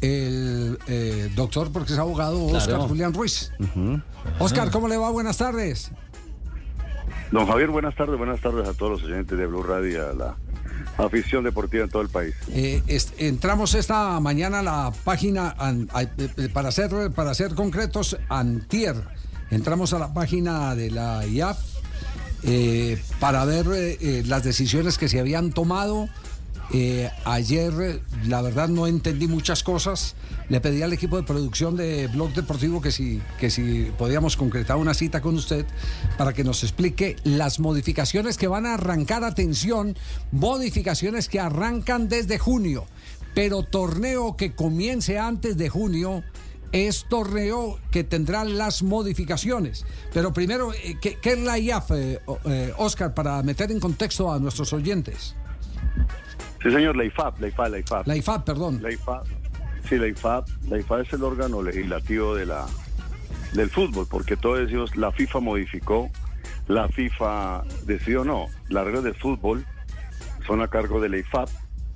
el doctor, porque es abogado, Óscar Julián Ruiz. Óscar, ¿cómo le va? Buenas tardes. Don Javier, buenas tardes a todos los oyentes de Blue Radio y a la afición deportiva en todo el país. Entramos esta mañana a la página, para ser concretos, antier. Entramos a la página de la IAF para ver las decisiones que se habían tomado. Ayer, la verdad, no entendí muchas cosas. Le pedí al equipo de producción de Blog Deportivo que si podíamos concretar una cita con usted para que nos explique las modificaciones que van a arrancar. Atención, modificaciones que arrancan desde junio, pero torneo que comience antes de junio es torneo que tendrá las modificaciones. Pero primero, ¿qué es la IAF, Óscar, para meter en contexto a nuestros oyentes? Sí, señor, la IFAB, perdón. La IFAB es el órgano legislativo del fútbol, porque todos decimos, la FIFA modificó, la FIFA decidió no. Las reglas del fútbol son a cargo de la IFAB,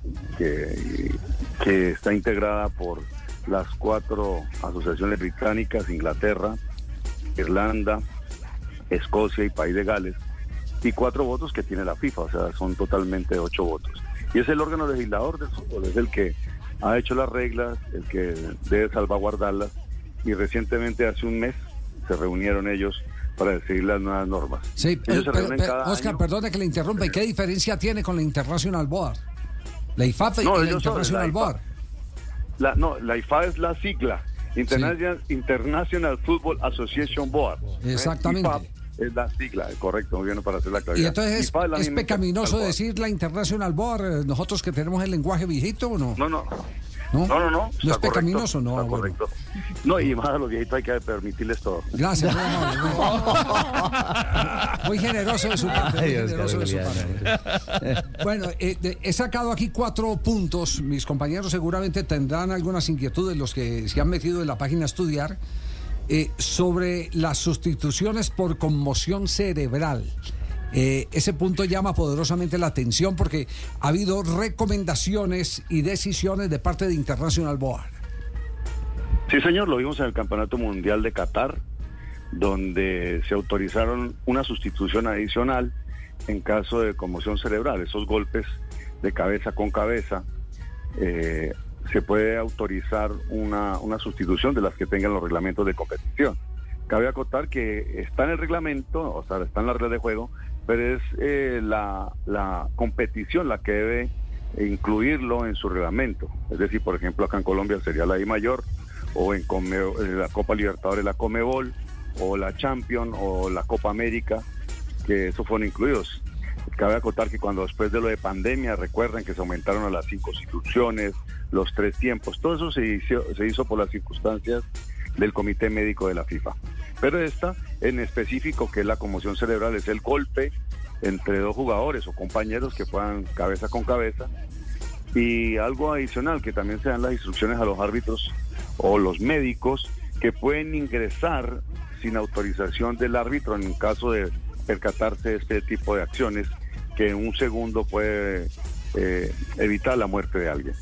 que está integrada por las 4 asociaciones británicas, Inglaterra, Irlanda, Escocia y País de Gales, y 4 votos que tiene la FIFA, o sea, son totalmente 8 votos. Y es el órgano legislador del fútbol, es el que ha hecho las reglas, el que debe salvaguardarlas, y recientemente, hace un mes, se reunieron ellos para decidir las nuevas normas. Sí, ellos se reúnen cada Óscar, año. perdone que le interrumpa, ¿y qué diferencia tiene con la International Board? La IFAB y la International Board. La IFAB es la sigla, International Football Association Board. Exactamente. IFAB es la sigla, correcto, muy bien, para hacer la claridad. Y entonces es pecaminoso decir la International Board, nosotros que tenemos el lenguaje viejito, ¿o no? No. ¿No? ¿No es pecaminoso? No, está correcto. Bueno. No, y más a los viejitos hay que permitirles todo. Gracias, muy amable. Muy generoso de su parte. Bueno, he sacado aquí 4 puntos. Mis compañeros seguramente tendrán algunas inquietudes, los que se han metido en la página a estudiar, sobre las sustituciones por conmoción cerebral. Ese punto llama poderosamente la atención porque ha habido recomendaciones y decisiones de parte de International Board. Sí, señor, lo vimos en el Campeonato Mundial de Qatar, donde se autorizaron una sustitución adicional en caso de conmoción cerebral, esos golpes de cabeza con cabeza. Se puede autorizar una sustitución de las que tengan los reglamentos de competición. Cabe acotar que está en el reglamento, o sea, está en la regla de juego, pero es la competición la que debe incluirlo en su reglamento. Es decir, por ejemplo, acá en Colombia sería la I Mayor, o en la Copa Libertadores la Conmebol, o la Champions, o la Copa América, que esos fueron incluidos. Cabe acotar que cuando después de lo de pandemia, recuerden que se aumentaron a las 5 sustituciones, los 3 tiempos, todo eso se hizo por las circunstancias del Comité Médico de la FIFA. Pero esta, en específico, que es la conmoción cerebral, es el golpe entre 2 jugadores o compañeros que puedan cabeza con cabeza. Y algo adicional, que también se dan las instrucciones a los árbitros o los médicos, que pueden ingresar sin autorización del árbitro en caso de percatarse de este tipo de acciones, que en un segundo puede evitar la muerte de alguien.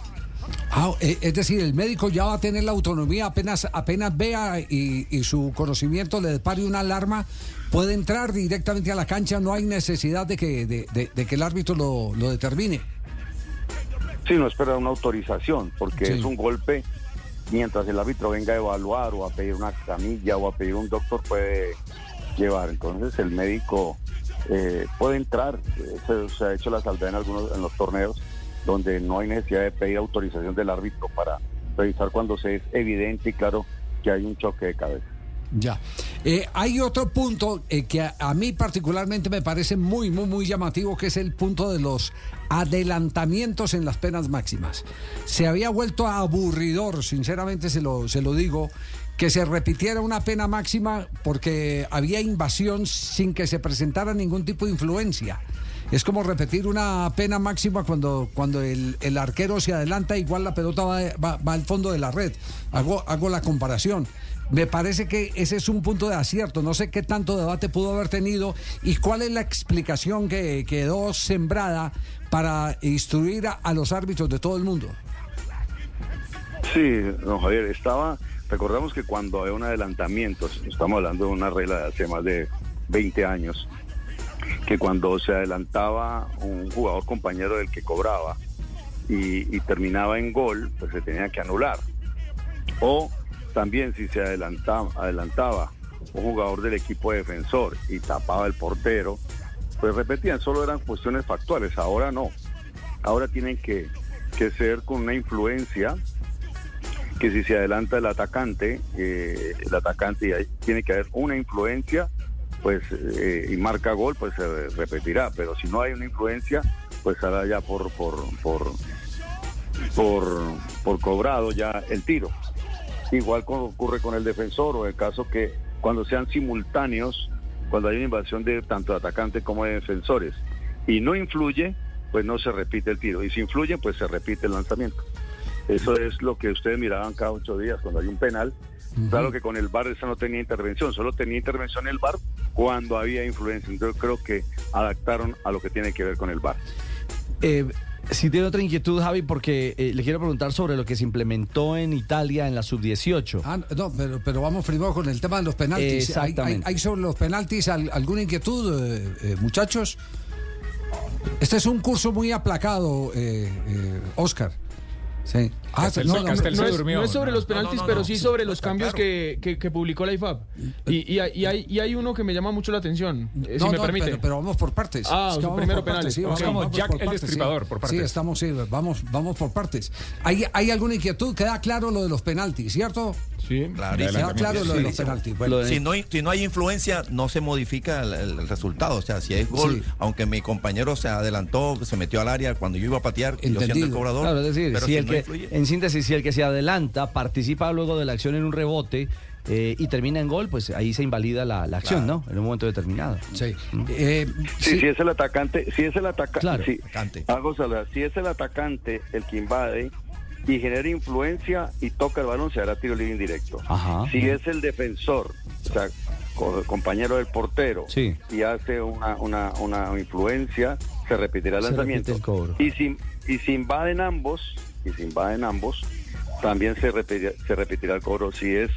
Es decir, el médico ya va a tener la autonomía, apenas vea y su conocimiento le depare una alarma, puede entrar directamente a la cancha, no hay necesidad de que el árbitro lo determine. Sí, no espera una autorización, porque sí, es un golpe, mientras el árbitro venga a evaluar o a pedir una camilla o a pedir un doctor, puede llevar. Entonces el médico puede entrar. Se ha hecho la salvedad en los torneos donde no hay necesidad de pedir autorización del árbitro para revisar cuando se es evidente y claro que hay un choque de cabeza. Ya. Hay otro punto que a mí particularmente me parece muy llamativo, que es el punto de los adelantamientos en las penas máximas. Se había vuelto aburridor, sinceramente se lo digo, que se repitiera una pena máxima porque había invasión sin que se presentara ningún tipo de influencia. Es como repetir una pena máxima cuando el arquero se adelanta, igual la pelota va al fondo de la red. Hago la comparación. Me parece que ese es un punto de acierto. No sé qué tanto debate pudo haber tenido y cuál es la explicación que quedó sembrada para instruir a los árbitros de todo el mundo. Sí, don Javier, recordamos que cuando había un adelantamiento, estamos hablando de una regla de hace más de 20 años, que cuando se adelantaba un jugador compañero del que cobraba y terminaba en gol, pues se tenía que anular. O también si se adelantaba un jugador del equipo defensor y tapaba el portero, pues repetían, solo eran cuestiones factuales. Ahora no, ahora tienen que ser con una influencia, que si se adelanta el atacante tiene que haber una influencia, pues y marca gol, pues se repetirá. Pero si no hay una influencia, pues hará ya por cobrado ya el tiro. Igual ocurre con el defensor, o el caso que cuando sean simultáneos, cuando hay una invasión de tanto de atacante como de defensores y no influye, pues no se repite el tiro, y si influye, pues se repite el lanzamiento. Eso es lo que ustedes miraban cada 8 días cuando hay un penal. Claro que con el VAR esa no tenía intervención, solo tenía intervención el VAR cuando había influencia. Entonces creo que adaptaron a lo que tiene que ver con el VAR. Sí, tiene otra inquietud, Javi, porque le quiero preguntar sobre lo que se implementó en Italia en la sub-18. No, pero vamos primero con el tema de los penaltis. Exactamente. ¿Hay sobre los penaltis alguna inquietud, muchachos? Este es un curso muy aplacado, Oscar. Sí. No es sobre los penaltis, pero sí sobre los cambios que publicó la IFAB. Y hay uno que me llama mucho la atención, si me permite. Pero vamos por partes. Primero penales. Sí, vamos como Jack por el Destripador, por partes. Sí, vamos por partes. ¿Hay alguna inquietud? Queda claro lo de los penaltis, ¿cierto? Sí, Queda claro lo de los penaltis. Bueno, si no hay influencia, no se modifica el resultado. O sea, si es gol, aunque mi compañero se adelantó, se metió al área, cuando yo iba a patear, yo siendo el cobrador. Claro, es decir, pero en síntesis, si el que se adelanta participa luego de la acción en un rebote y termina en gol, pues ahí se invalida la acción, ¿no? En un momento determinado. Sí. Si es el atacante, Claro. Si es el atacante el que invade y genera influencia y toca el balón, se hará tiro libre indirecto. Ajá. Si es el defensor, o sea, compañero del portero, y hace una influencia, se repetirá el lanzamiento. Y si invaden ambos, también se repetirá el cobro si es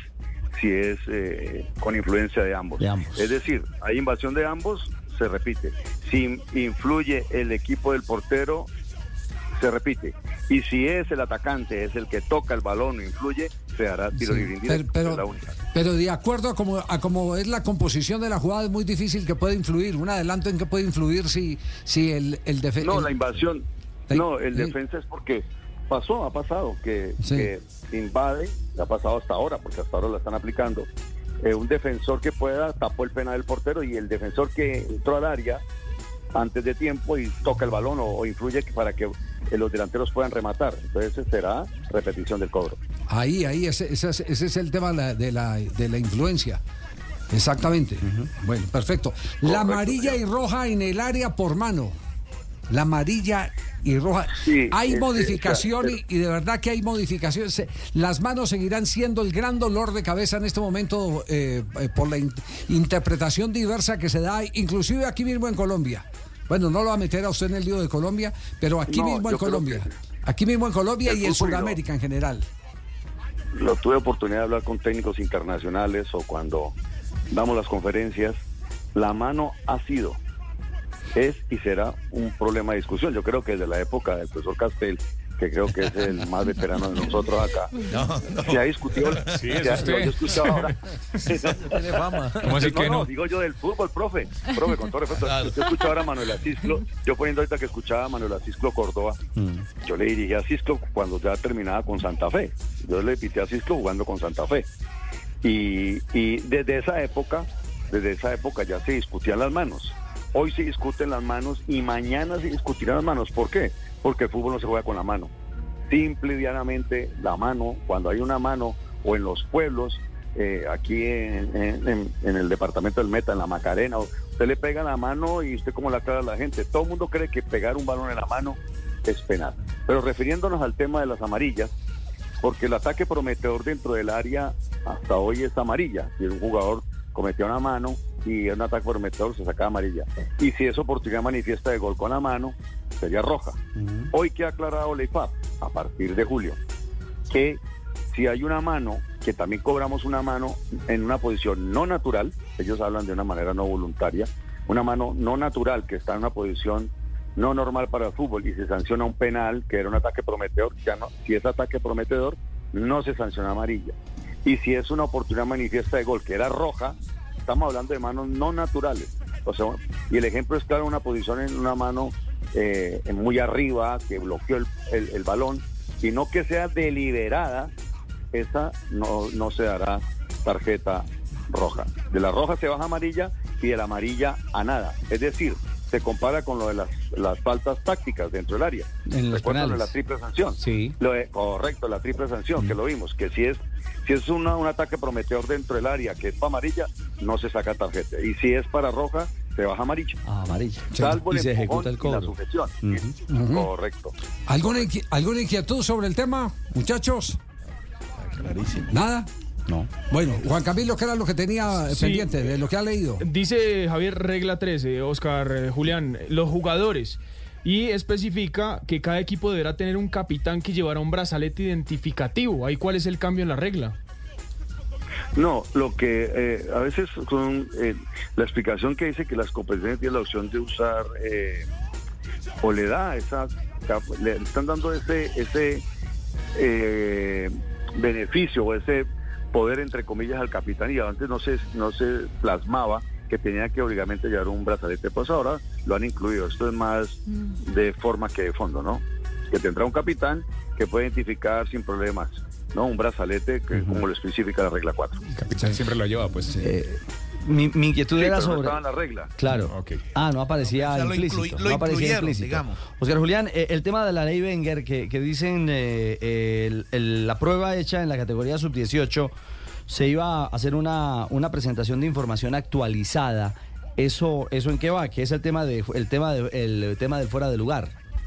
con influencia de ambos. Es decir, hay invasión de ambos, se repite. Si influye el equipo del portero, se repite. Y si es el atacante, es el que toca el balón o influye, se hará tiro libre indirecto. Pero de acuerdo a cómo es la composición de la jugada, es muy difícil que pueda influir. Un adelanto en que puede influir si el defensa. No, la invasión. No, el defensa es porque ha pasado que invade, ha pasado hasta ahora, porque hasta ahora lo están aplicando. Un defensor que tapó el penal del portero, y el defensor que entró al área antes de tiempo y toca el balón o influye para que los delanteros puedan rematar. Entonces será repetición del cobro. Ahí, ese es el tema de la influencia. Exactamente. Bueno, perfecto. La amarilla y roja en el área por mano. La amarilla y roja. Sí, hay modificación y de verdad que hay modificaciones. Las manos seguirán siendo el gran dolor de cabeza en este momento por la interpretación diversa que se da, inclusive aquí mismo en Colombia. Bueno, no lo va a meter a usted en el lío de Colombia, pero aquí mismo en Colombia. Aquí mismo en Colombia y en Sudamérica en general. Lo tuve oportunidad de hablar con técnicos internacionales o cuando damos las conferencias. La mano es y será un problema de discusión. Yo creo que desde la época del profesor Castel, que creo que es el más veterano de nosotros acá, se ha discutido. Sí, es usted. Yo he escuchado ahora. Tiene fama. ¿Cómo así que no? Digo yo del fútbol, profe, con todo respeto. Claro. Yo escuchaba ahora a Manuel Asisclo, yo poniendo ahorita que escuchaba a Manuel Asisclo Córdoba, yo le dirigí a Asisclo cuando ya terminaba con Santa Fe. Yo le pité a Asisclo jugando con Santa Fe. Y desde esa época ya se discutían las manos. Hoy se discuten las manos y mañana se discutirán las manos. ¿Por qué? Porque el fútbol no se juega con la mano. Simple y llanamente, la mano, cuando hay una mano, o en los pueblos, aquí en el departamento del Meta, en la Macarena, usted le pega la mano y usted cómo la aclara a la gente. Todo el mundo cree que pegar un balón en la mano es penal. Pero refiriéndonos al tema de las amarillas, porque el ataque prometedor dentro del área hasta hoy es amarilla. Si un jugador cometió una mano y un ataque prometedor, se saca amarilla. Y si es oportunidad manifiesta de gol con la mano, sería roja. Hoy que ha aclarado la IFAB, a partir de julio, que si hay una mano, que también cobramos una mano en una posición no natural, ellos hablan de una manera no voluntaria, una mano no natural que está en una posición no normal para el fútbol y se sanciona un penal, que era un ataque prometedor, ya no, si es ataque prometedor, no se sanciona amarilla. Y si es una oportunidad manifiesta de gol, que era roja, estamos hablando de manos no naturales. O sea, y el ejemplo es claro, una posición en una mano muy arriba, que bloqueó el balón, sino que sea deliberada, esa no se dará tarjeta roja. De la roja se baja amarilla y de la amarilla a nada. Es decir, se compara con lo de las faltas tácticas dentro del área. ¿Recuerdan lo de la triple sanción? Sí. Correcto, la triple sanción, que lo vimos, que si es un ataque prometedor dentro del área, que es para amarilla, no se saca tarjeta. Y si es para roja, se baja amarilla. Amarilla. Salvo y se empujón ejecuta el cobro. y la sujeción. Correcto. ¿Alguna inquietud sobre el tema, muchachos? Clarísimo. ¿Nada? No. Bueno, Juan Camilo, ¿qué era lo que tenía pendiente de lo que ha leído? Dice Javier, regla 13, Oscar, Julián, los jugadores. Y especifica que cada equipo deberá tener un capitán que llevará un brazalete identificativo. ¿Ahí cuál es el cambio en la regla? No, lo que a veces con la explicación que dice que las competencias tienen la opción de usar o le están dando ese beneficio o ese poder entre comillas al capitán, y antes no se plasmaba que tenía que obligadamente llevar un brazalete, pues ahora lo han incluido. Esto es más de forma que de fondo, ¿no? Que tendrá un capitán que puede identificar sin problemas, ¿no? Un brazalete que, como lo especifica la regla 4. El capitán siempre lo lleva, pues. Mi inquietud era sobre... No estaba en la regla. Claro. Okay. No aparecía implícito. Lo no aparecía incluyeron, implícito. digamos. Oscar Julián, el tema de la ley Wenger, que dicen la prueba hecha en la categoría sub-18, se iba a hacer una presentación de información actualizada. ¿Eso en qué va? ¿Qué es el tema del fuera de lugar?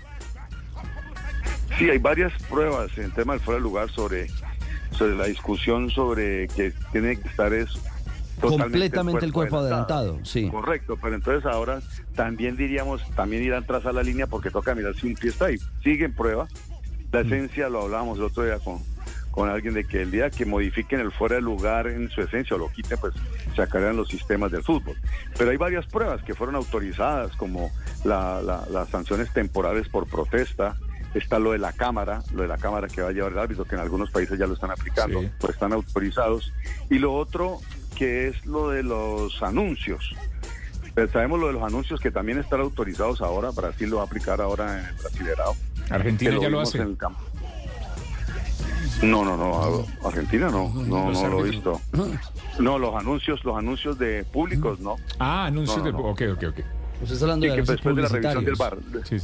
Sí, hay varias pruebas en el tema del fuera de lugar sobre la discusión sobre que tiene que estar completamente el cuerpo adelantado, sí. Correcto, pero entonces ahora también irán tras a la línea porque toca mirar si un pie está ahí. Sigue en prueba. La esencia, lo hablábamos el otro día con alguien, de que el día que modifiquen el fuera de lugar en su esencia o lo quiten, pues sacarán los sistemas del fútbol. Pero hay varias pruebas que fueron autorizadas, como las sanciones temporales por protesta. Está lo de la cámara que va a llevar el árbitro, que en algunos países ya lo están aplicando, sí, pues están autorizados. Y lo otro, que es lo de los anuncios. Pero sabemos lo de los anuncios, que también están autorizados ahora. Brasil lo va a aplicar ahora en el Brasileirao. Argentina ya lo hace. En el campo. No, Argentina no lo he visto. No, los anuncios de públicos, no. Anuncios de... Ok. Usted está hablando de anuncios después de la revisión del VAR. Sí.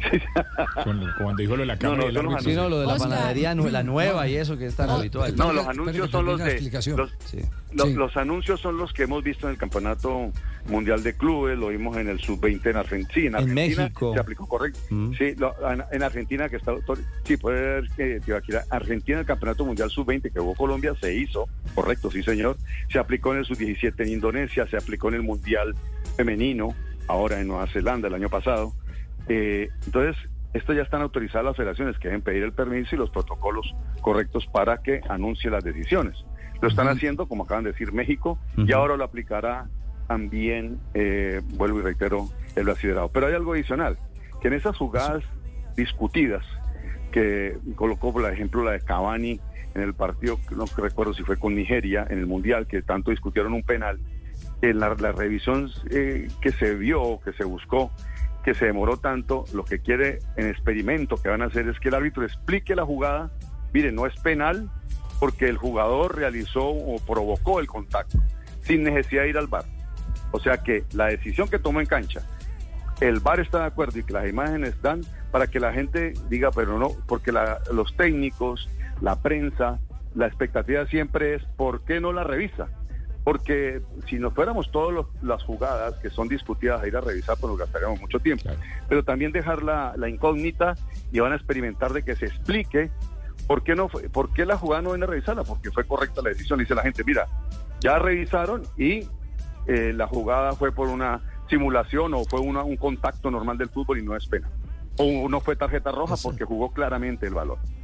Cuando dijo lo de la cámara del árbitro. Sí, lo de la panadería, la nueva y eso que es tan habitual. No, los anuncios son los de... Los anuncios son los que hemos visto en el Campeonato Mundial de Clubes, lo vimos en el Sub-20 en Argentina. En México. Se aplicó correcto. Sí, en Argentina, que está... Sí, puede ver que Argentina, el Campeonato Mundial Sub-20 que jugó Colombia, se hizo, correcto, sí señor. Se aplicó en el Sub-17 en Indonesia, se aplicó en el Mundial Femenino, ahora en Nueva Zelanda el año pasado. Entonces, esto ya están autorizadas las federaciones, que deben pedir el permiso y los protocolos correctos para que anuncie las decisiones. Lo están haciendo, como acaban de decir, México, y ahora lo aplicará también, vuelvo y reitero, el Brasileirao. Pero hay algo adicional, que en esas jugadas discutidas, que colocó por ejemplo la de Cavani en el partido, no recuerdo si fue con Nigeria, en el Mundial, que tanto discutieron un penal, en la revisión que se vio, que se buscó, que se demoró tanto, lo que quiere en experimento que van a hacer es que el árbitro explique la jugada. Mire, no es penal porque el jugador realizó o provocó el contacto, sin necesidad de ir al VAR. O sea que la decisión que tomó en cancha, el VAR está de acuerdo y que las imágenes dan para que la gente diga, pero no, porque los técnicos, la prensa, la expectativa siempre es, ¿por qué no la revisa? Porque si nos fuéramos todas las jugadas que son discutidas a ir a revisar, pues nos gastaríamos mucho tiempo. Claro. Pero también dejar la incógnita, y van a experimentar de que se explique por qué la jugada no viene a revisarla, porque fue correcta la decisión. Dice la gente, mira, ya revisaron y la jugada fue por una simulación o fue un contacto normal del fútbol y no es pena. O no fue tarjeta roja porque jugó claramente el balón.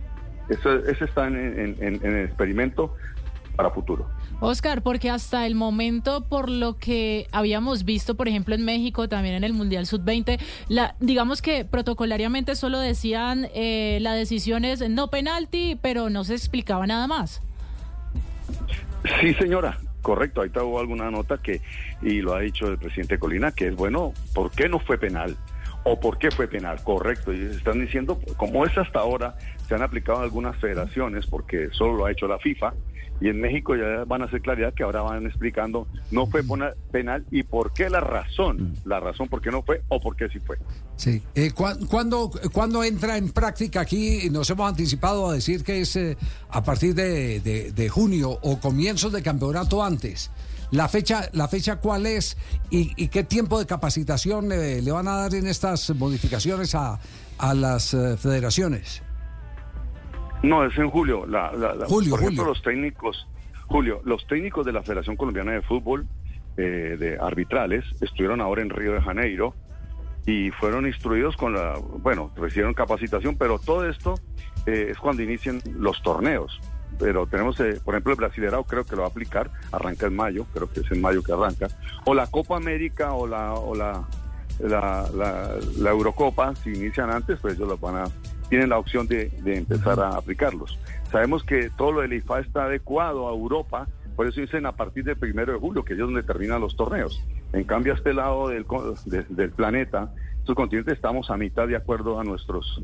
Ese está en experimento para futuro. Oscar, porque hasta el momento, por lo que habíamos visto, por ejemplo, en México, también en el Mundial Sub-20, digamos que protocolariamente solo decían la decisión es no penalti, pero no se explicaba nada más. Sí, señora, correcto. Ahí hubo alguna nota y lo ha dicho el presidente Colina, que es bueno, ¿por qué no fue penal? ¿O por qué fue penal? Correcto. Y están diciendo, como es hasta ahora, se han aplicado algunas federaciones, porque solo lo ha hecho la FIFA, y en México ya van a hacer claridad que ahora van explicando no fue penal y por qué la razón por qué no fue o por qué sí fue. Sí. ¿Cuándo entra en práctica aquí? Nos hemos anticipado a decir que es a partir de junio o comienzos de campeonato antes. ¿La fecha cuál es y qué tiempo de capacitación le van a dar en estas modificaciones a las federaciones? No, es en julio. Julio. Por ejemplo, los técnicos de la Federación Colombiana de Fútbol, de arbitrales, estuvieron ahora en Río de Janeiro y fueron instruidos recibieron capacitación, pero todo esto es cuando inician los torneos. Pero tenemos, por ejemplo, el Brasileirao creo que lo va a aplicar, arranca en mayo, creo que es en mayo que arranca, o la Copa América o la Eurocopa, si inician antes, pues ellos tienen la opción de empezar a aplicarlos. Sabemos que todo lo del IFA está adecuado a Europa, por eso dicen a partir del 1 de julio, que ellos donde terminan los torneos. En cambio, a este lado del planeta, estos continentes, estamos a mitad de acuerdo a nuestros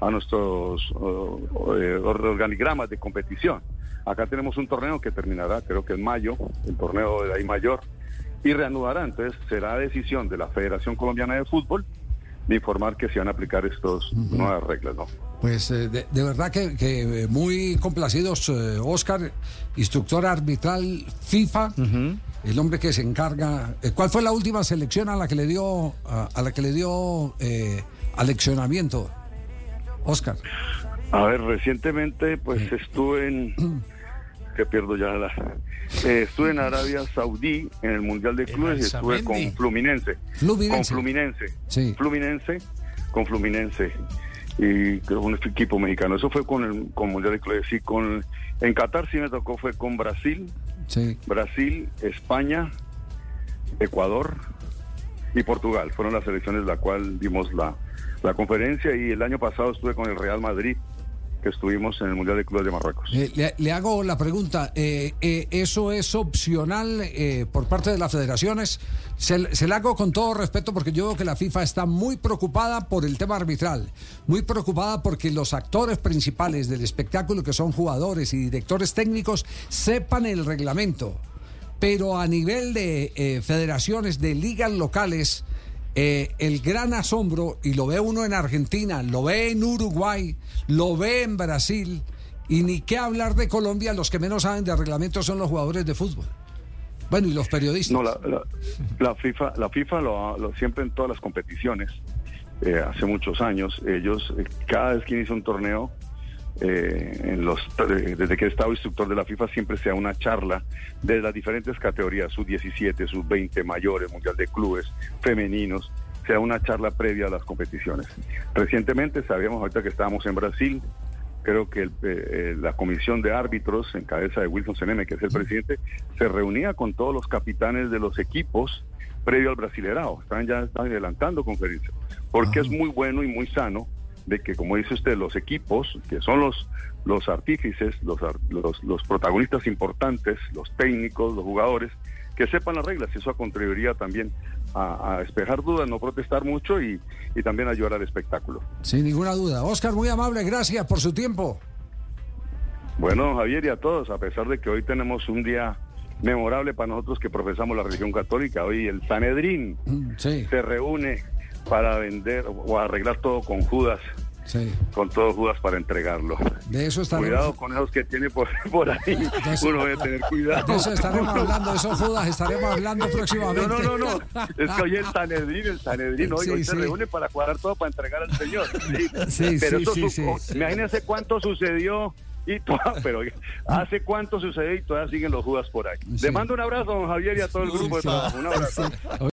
organigramas de competición. Acá tenemos un torneo que terminará, creo que en mayo, el torneo de ahí mayor, y reanudará. Entonces será decisión de la Federación Colombiana de Fútbol de informar que se van a aplicar estas nuevas reglas, ¿no? Pues de verdad que muy complacidos, Oscar, instructor arbitral FIFA, el hombre que se encarga. ¿Cuál fue la última selección a la que le dio aleccionamiento, Oscar? A ver, recientemente pues estuve en estuve en Arabia Saudí en el Mundial de Clubes y estuve con Fluminense. Con Fluminense y un equipo mexicano. Eso fue con Mundial de Clubes. Sí, en Qatar sí me tocó, fue con Brasil, España, Ecuador y Portugal. Fueron las selecciones la cual dimos la conferencia, y el año pasado estuve con el Real Madrid, que estuvimos en el Mundial de Clubes de Marruecos. Le hago la pregunta, ¿eso es opcional por parte de las federaciones? Se la hago con todo respeto, porque yo veo que la FIFA está muy preocupada por el tema arbitral, muy preocupada porque los actores principales del espectáculo, que son jugadores y directores técnicos, sepan el reglamento. Pero a nivel de federaciones, de ligas locales, el gran asombro, y lo ve uno en Argentina, lo ve en Uruguay, lo ve en Brasil, y ni qué hablar de Colombia, los que menos saben de reglamentos son los jugadores de fútbol. Bueno, y los periodistas. No, la FIFA lo siempre en todas las competiciones, hace muchos años, ellos cada vez que inicia un torneo, desde que he estado instructor de la FIFA, siempre se da una charla de las diferentes categorías, sub-17, sub-20, mayores, Mundial de Clubes, femeninos, se da una charla previa a las competiciones. Recientemente, sabíamos ahorita que estábamos en Brasil, creo que la comisión de árbitros, en cabeza de Wilson Seneme, que es el presidente, se reunía con todos los capitanes de los equipos previo al Brasileirao. Están adelantando conferencias, porque es muy bueno y muy sano de que, como dice usted, los equipos, que son los artífices, los protagonistas importantes, los técnicos, los jugadores, que sepan las reglas. Eso contribuiría también a despejar dudas, no protestar mucho y también ayudar al espectáculo. Sin ninguna duda. Oscar, muy amable, gracias por su tiempo. Bueno, Javier, y a todos, a pesar de que hoy tenemos un día memorable para nosotros que profesamos la religión católica, hoy el Sanedrín se reúne para vender o arreglar todo con Judas, con todo Judas para entregarlo. De eso estaremos... Cuidado con esos que tiene por ahí, uno debe tener cuidado. De eso estaremos hablando, de esos Judas estaramos hablando próximamente. No, es que hoy el Sanedrín hoy se reúne para cuadrar todo para entregar al Señor. Pero imagínense cuánto sucedió, pero hace cuánto sucedió y todavía siguen los Judas por ahí. Le mando un abrazo a don Javier y a todo el grupo de trabajo. Un abrazo.